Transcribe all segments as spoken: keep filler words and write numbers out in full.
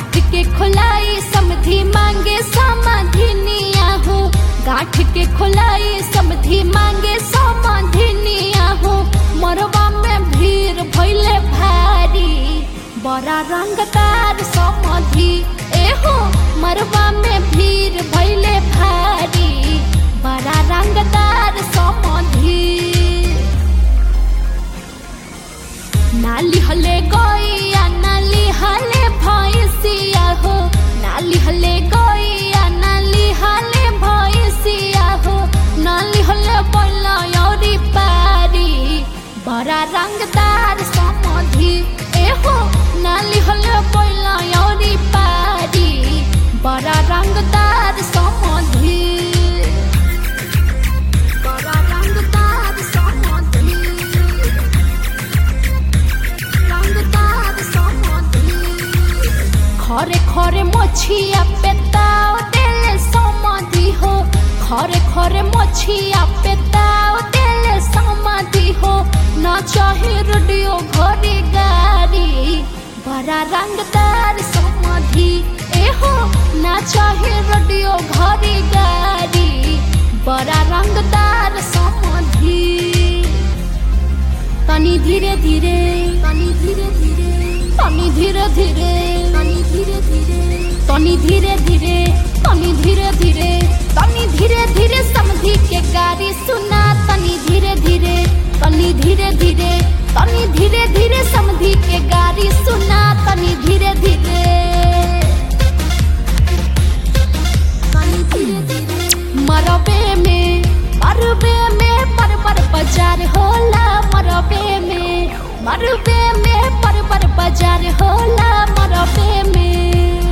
गाठ के खोलाई समधी मांगे समाधिनिया हो, गाठ के खोलाई समधी मांगे समाधिनिया हो। मरवा में भीड़ भइले भारी बड़ा रंगदार समधी ए हो, मरवा में भीड़ भइले भारी बड़ा रंगदार समधी। नाली हले गइया नाली हले भैंसिया हो, नाली हले गइया नाली हले भैंसिया हो। नाली हले बैला औरी पारी बड़ा रंगदार समधी ए हो, नाली हले बैला औरी पारी बड़ा रंगदार समधी। बड़ा रंगदार समधी, रंगदार समधी। खरे खरे मछिया पेताओ देले समधी हो, खरे खरे मछिया पेताओ देले समधी हो। ना चाहे रेडियो घड़ी गाड़ी बड़ा रंगदार समधी ए हो, ना चाहे रेडियो घड़ी गाड़ी बड़ा रंगदार समधी। तनी धीरे धीरे तनी धीरे धीरे तनी धीरे धीरे तनी धीरे धीरे तनी धीरे धीरे तनी धीरे धीरे तनी धीरे धीरे समधी के गाड़ी सुना। तनी धीरे धीरे तनी धीरे धीरे तनी धीरे धीरे समधी के गाड़ी सुना। तनी धीरे धीरे तनी धीरे धीरे मरबे में मरबे में परपर बाजार होला, मरबे में मरबे में परपर बाजार होला। मरबे में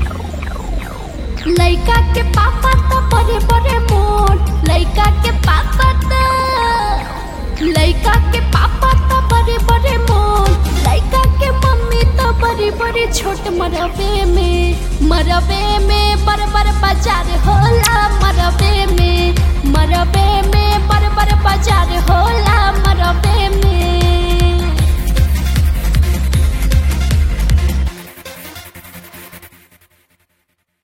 लइका के पापा तो बड़े बड़े मोट, लइका के पापा तो लइका के पापा तो बड़े बड़े मोट, लइका के मम्मी तो बड़ी बड़ी छोट। मरबे में मरबे में परपर बाजार होला, मरबे